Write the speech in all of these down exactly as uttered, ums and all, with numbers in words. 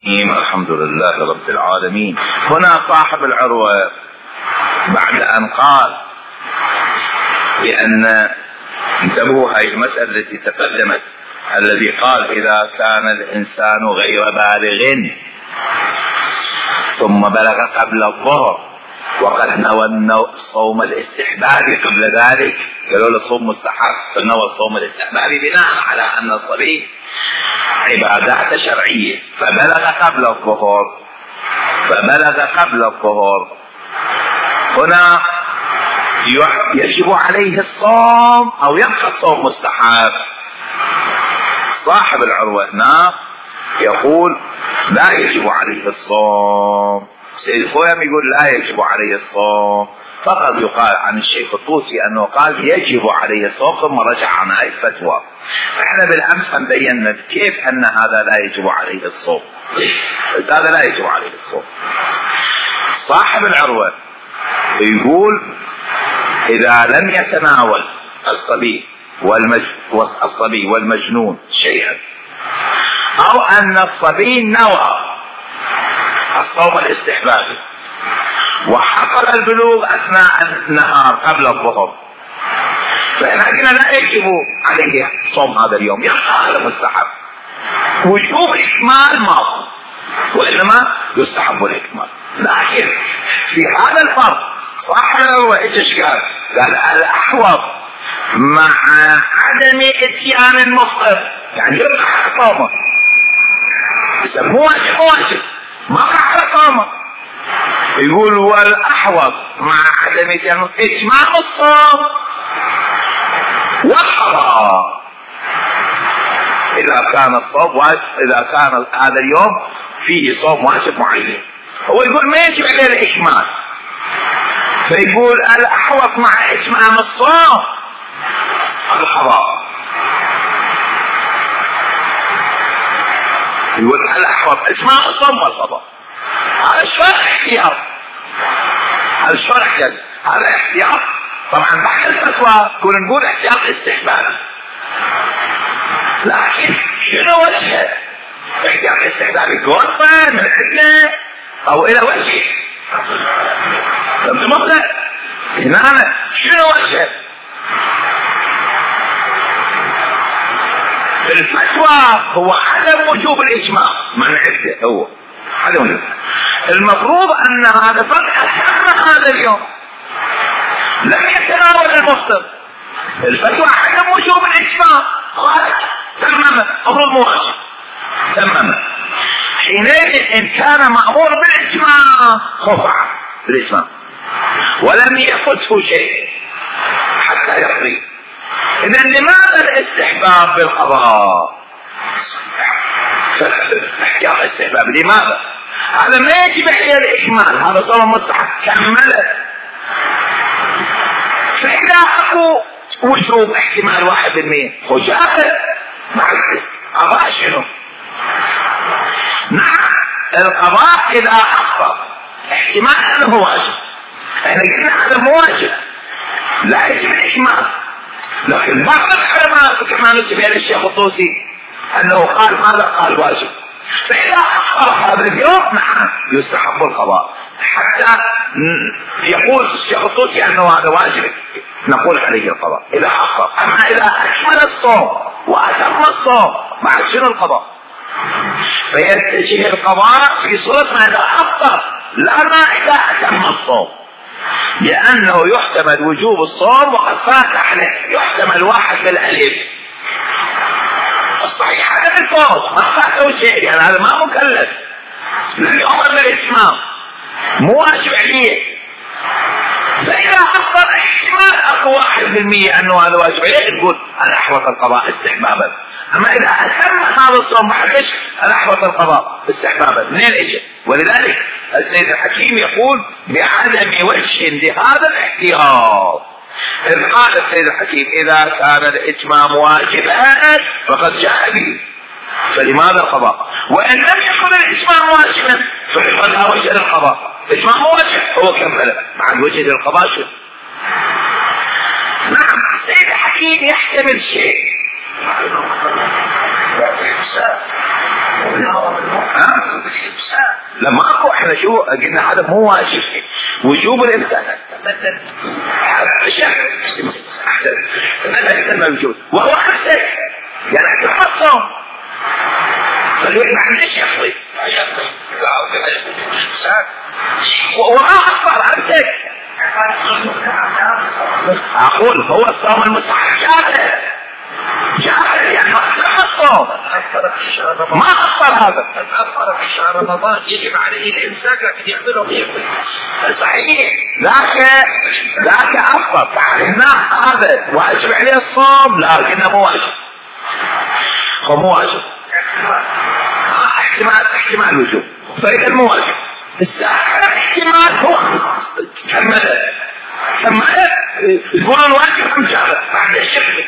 الحمد لله رب العالمين. هنا صاحب العروة بعد أن قال بأن انتبهوا هاي المسألة التي تقدمت، الذي قال إذا كان الإنسان غير بالغ ثم بلغ قبل الظهر وقد نوى الصوم الاستحبابي قبل ذلك، قالوا له صوم مستحب، فنوى الصوم الاستحبابي بناء على أن الصبي عبادات شرعية، فبلغ قبل الظهر فبلغ قبل الظهر هنا يجب عليه الصوم أو يبقى الصوم مستحب. صاحب العروة هنا يقول لا يجب عليه الصوم. سيد الخويم يقول لا يجب عليه الصوم، فقط يقال عن الشيخ الطوسي أنه قال يجب عليه الصوم ثم رجع عن هاي الفتوى. احنا بالأمس هم بينا كيف أن هذا لا يجب عليه الصوم، بس هذا لا يجب عليه الصوم. صاحب العروة يقول إذا لم يتناول الصبي والمج... الصبي والمجنون شيئا، أو أن الصبي نوى الصوم الاستحبابي وحصل البلوغ أثناء النهار قبل الظهر، فإحنا قلنا لا يجب عليه صوم هذا اليوم، يبقى هذا مستحب. وجوب إكمال ما وإنما يستحب الإكمال. لكن في هذا الفرق صاحب العروة إيش قال؟ قال الأحوط مع عدم اتيان المفطر، يعني يبقى صومه، بس مو واجب واجب ما قاعد صومه. يقول والأحوط مع عدم اتمام الصوم والقضاء إذا كان الصوم واجب، إذا كان هذا اليوم فيه صوم واجب معين، هو يقول ما يجب عليه الإكمال، فيقول الأحوط مع اتمام الصوم القضاء. يقول الأحوط اتمام الصوم والقضاء. هذا شرح احتياط، هذا شرح احتياط، هذا احتياط. طبعا بعد الفتوى كنا نقول احتياط استحبابي، لكن شنو وجهه؟ احتياط استحبابي قرفة من عندنا او الى وجهه؟ فهمت مبدأ؟ هنا شنو وجهه؟ الفتوى هو عدم وجوب الاجماع من عده، هو عدم. المفروض ان هذا فتح الحرم هذا اليوم لم يتناول المفطر، الفتوى عدم وجوب الاجماع، خلاص تمام، المفروض مو واجب، تمام. حينئذ ان كان مأمور بالاجماع خضع بالاجماع ولم يفته شيء حتى يقضي. إذا لماذا الاستحباب بالقضاء؟ احتياط استحباب لماذا؟ هذا ما يجب عليه الإكمال، هذا صار مستحب كمله. فإذا أكو وجوب احتمال واحد بالمية خجاته مع الرزق، قضاء شنو؟ نعم القضاء إذا أخطأ احتمال أنه واجب، احنا قلنا هذا مو واجب لا يجب الإكمال. لكن بعض العلماء كما نسب الى الشيخ الطوسي انه قال ماذا؟ قال واجب. فاذا اخطا هذا اليوم نعم يستحب القضاء، حتى يقول الشيخ الطوسي انه هذا واجب نقول عليه القضاء اذا اخطا. اما اذا اكمل الصوم واتم الصوم مع شنو القضاء؟ فيتجه القضاء في صورة ما اذا اخطا لا ما اذا اتم الصوم، لأنه يحتمل وجوب الصوم وقد فات عليه، يحتمل واحد بالألف الصحيح هذا بالفوز ما فاته شيء، يعني هذا ما مكلف لأن يؤمر بالإتمام مو واجب عليه. فإذا أخطر احتمال أخو واحد بالمية أنه هذا واجب عليه نقول أنا أحوط القضاء استحبابا. أما إذا أتم هذا الصوم محدش أنا أحوط القضاء استحبابا. منين إجا؟ ولذلك السيد الحكيم يقول بعدم وجه لهذا الاحتياط. إذ قال السيد الحكيم إذا كان الإتمام واجبا فقد جاء به، فلماذا القضاء؟ وإن لم يكن الإتمام واجبا فلا وجه للقضاء. الإتمام واجب هو كمل مع الوجه للقضاء شو؟ نعم السيد الحكيم يحتمل شيء ها؟ لما اكو احنا شو قلنا هذا مو واجب وجوب الامساك احسن احسن الوجوب وهو احسن يعني تحصل فالوحيد عن ايش يخطي وما اكبر امسك اقول هو الصوم المستحب جاهل جاهل يعني ما تحصل ما أخطر هذا أخطر في شهر رمضان يجب عليه الإمساك لكن يعمله غيره صحيح لكن لكن أخطر فعلمناه هذا واجب عليه الصوم لكنه مو واجب هو مو واجب احتمال احتمال وجوب فإذا مو واجب احتمال هو كمله كمله يقولون واجب أم جاهل بعد الشكل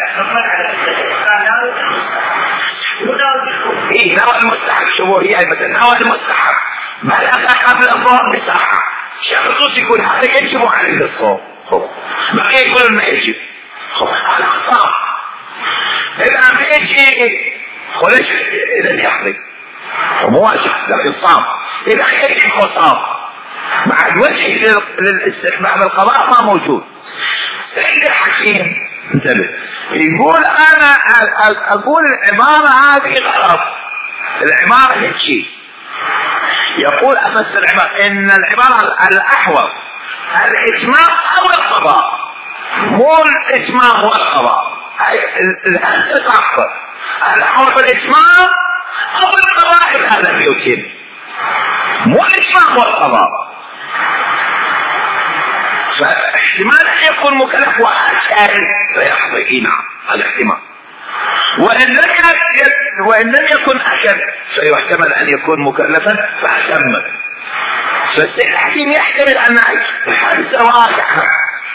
ايه نوى المستحب شو هي مثلا نوى المستحب بلغ قبل الظهر بساعة شيخ الطوسي يقول هذا يجب عليه الصوم بقية يقولون ما يجب هذا صام اذا ما يجي خلش اذا يحرق مو واجب لكن صام اذا يجب هو صام مع الوجه للاستحباب القضاء ما موجود. سيد الحكيم انتبه يقول انا اقول العبارة هذه غلط العبارة هيك يقول افسر العبارة ان العبارة الاحوط الاتمام او القضاء مو الاتمام والقضاء الهندسة اكثر الاحوط الاتمام او القضاء هذا يتم مو الاتمام والقضاء فاحتمال ان يكون مكلف واكل فيحضي نعم هذا احتمال وان لم وان لم يكن اكل فيحتمل ان يكون مكلفا فاتم فالسيد الحكيم يحتمل ان الحادثه واقعه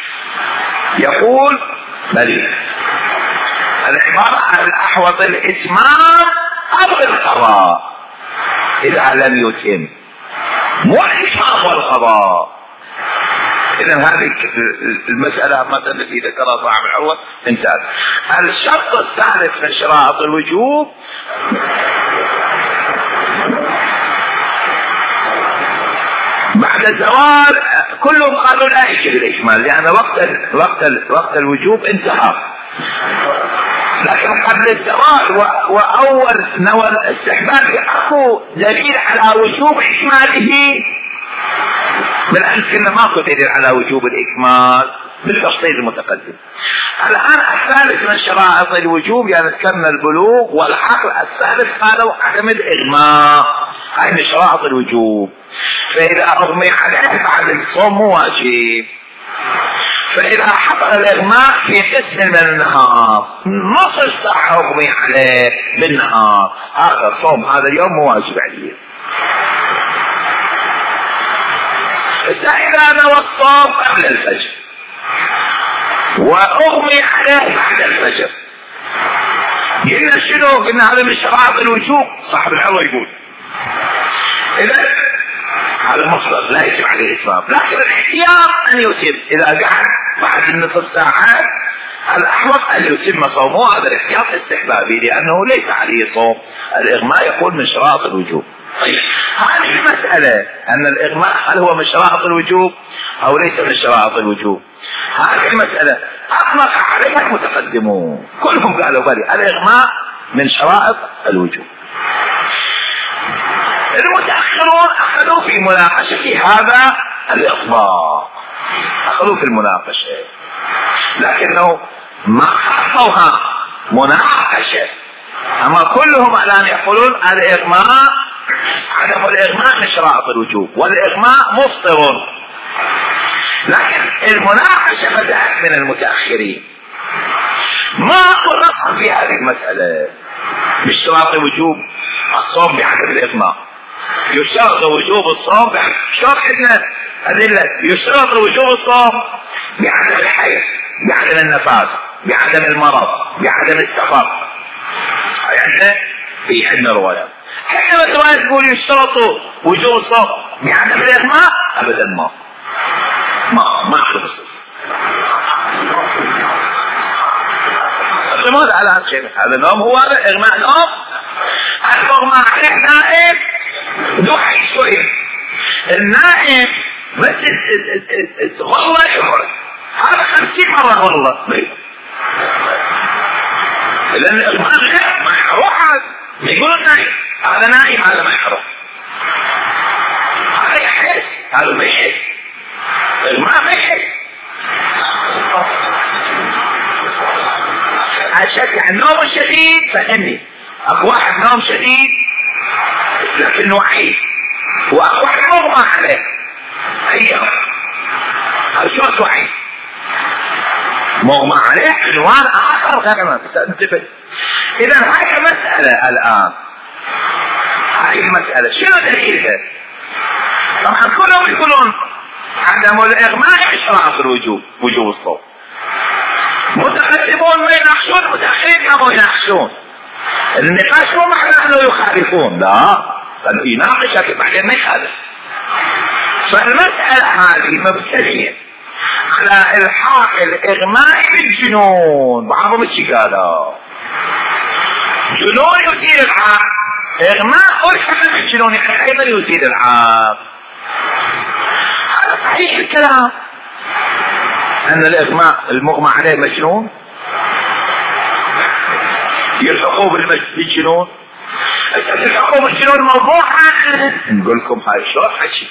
يقول بل العباره الاحوط الاتمام او القضاء اذا لم يتم مو الاتمام والقضاء. إذا هذه المسألة مثلا التي ذكرها صاحب العروة انتهت. الشرط الثالث من شرائط الوجوب بعد الزوال كلهم قالوا لا يجب الإكمال لأن وقت ال وقت ال وقت الوجوب انتهى لكن قبل الزوال وأول نوى الاستحباب أكو دليل على وجوب إكماله بالعكس إنه ماكو دليل على وجوب الإكمال بالتفصيل المتقدم. الآن الثالث من شرائط الوجوب يعني ذكرنا البلوغ والعقل الثالث قالوا عدم الإغماء هاي من شرائط الوجوب فإذا أغمي عليه بعد الصوم مو واجب فإذا حصل الإغماء في قسم من النهار نصف ساعة أغمي عليه بالنهار هذا الصوم هذا اليوم مو واجب عليه. إذا نوى الصوم قبل الفجر وأغمي عليه بعد الفجر قلنا شنو؟ قلنا هذا من شرائط الوجوب. صاحب الحلوة يقول إذا هذا مصدر لا يجب عليه الإتمام لكن الاحتياط أن يتم إذا قعد بعد النصف ساعة الأحوط أن يتم صومه هذا الاحتياط استحبابي لأنه ليس عليه صوم. الإغماء يقول من شرائط الوجوب. طيب هذه المسألة أن الإغماء هل هو من شرائط الوجوب أو ليس من شرائط الوجوب هذه المسألة أطلق عليها المتقدمون كلهم قالوا بلي الإغماء من شرائط الوجوب. المتأخرون أخذوا في مناقشة هذا الإطلاق أخذوا في المناقشة لكنه ما خطوها مناقشة أما كلهم الآن يقولون الإغماء عدم الإغماء من شرائط الوجوب والإغماء مفطر لكن المناقشة بدأت من المتأخرين ما أقول نصح في هذه المسألة بشرط وجوب الصوم بعدم الإغماء يشترط وجوب الصوم شرط عندنا أدلة يشترط وجوب الصوم بعدم الحيض بعدم النفاس بعدم المرض بعدم السفر عندنا في عندنا روايات حتى الروايات تقول يشترط وجوب الصوم بعدم الإغماء أبدا ما ما ما خلص اعتماد على هذا الشيء هذا نوم هو هذا إغماء نوم المغمى عليه نائم دوحي شوي، النائم بس غلة يمرض، هذا خمسين مرة غلة، لأن الإغماء غير ما يروح، يقولون نائم، هذا نائم هذا ما يروح، هذا يحس هذا ما يحس، الإغماء ما يحس. أشجع النوم الشديد فهمني، أكو واحد نوم شديد لكن وعي، وأكو واحد مغمى عليه، هي شو وعي مغمى عليه عنوان آخر غير ما انتبه. إذا هاي مسألة الآن، هاي المسألة شنو دليلها؟ طبعا كلهم يقولون عدم الإغماء إشراف الوجوب، وجوب الصوم. متقدمون ما يناقشون، متأخرين ما يناقشون. النقاش مو معناه انه يخالفون، لا، لانه يناقش لكن بعدين ما يخالف. فالمسألة هذه مبتنية على الحاق الإغماء بالجنون، بعضهم الشي قالوا جنون يزيل العاق، إغماء الحق بالجنون يعني أيضا يزيل العاق. هذا صحيح الكلام أن الإغماء المغمى عليه مجنون يلحقوه بالجنون، يلحقوه بالجنون موضوعا. نقول لكم هاي شلون حكي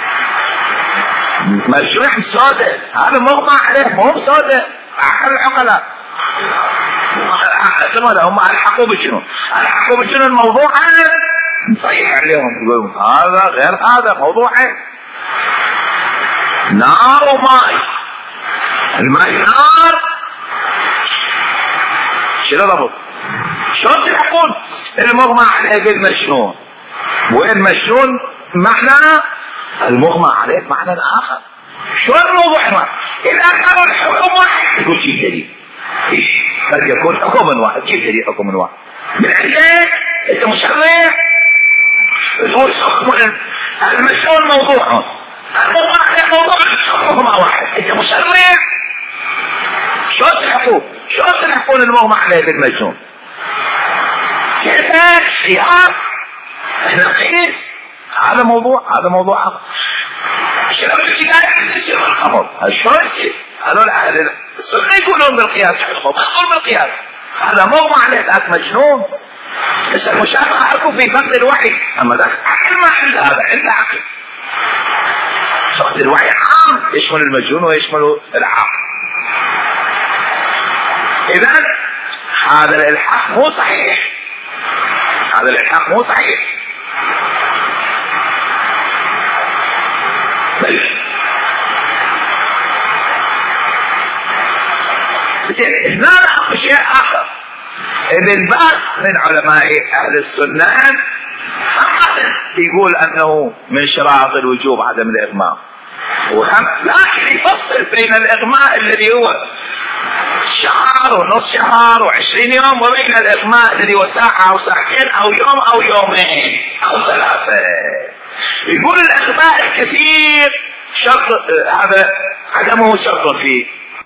مجروح سوداء، هذا مغمى عليه مو سوداء، عقل العقلاء هم الحقوه بالجنون، الحقوه بالجنون موضوعا نصيح عليهم، يقولون هذا غير هذا موضوعا. نار وماء، الماء نار، شنو ضبط؟ شلون تلحقون المغمى عليه بالمجنون؟ والمجنون معنى المغمى عليه معنى آخر. شلون الموضوع ما؟ إذا كان الحكم واحد يقول شيء جديد، قد يكون حكم واحد، كيف جديد حكم واحد؟ من عندك أنت مشرع تقول حكم المجنون موضوع، المغمى عليه موضوع، حكم واحد، أنت مشرع. شلون تلحقون؟ شلون تلحقون المغمى عليه بالمجنون؟ كيفك قياس، احنا نقيس، هذا موضوع، هذا موضوع آخر. شنو الابتداء شنو الخمر؟ شلون يصير؟ هذول السنة يقولون بالقياس، يقولون بالقياس، هذا موضوع عليه ذاك مجنون. بس المشابهة اكو في فقد الوعي، اما ذاك عقل ما عنده، هذا عنده عقل. فقد الوعي عام يشمل المجنون ويشمل العاقل. إذن هذا الإلحاق مو صحيح، هذا الإلحاق مو صحيح. هنا أخذ شيء آخر. ابن باز من علماء أهل السنة يقول أنه من شرائط الوجوب عدم الإغماء، وهم لكن يفصل بين الإغماء الذي هو شهر ونص شهر وعشرين يوم، وبين الإغماء الذي هو ساعة أو ساعتين أو يوم أو يومين أو ثلاثة. يقول الإغماء الكثير شرط، هذا عدمه شرط فيه،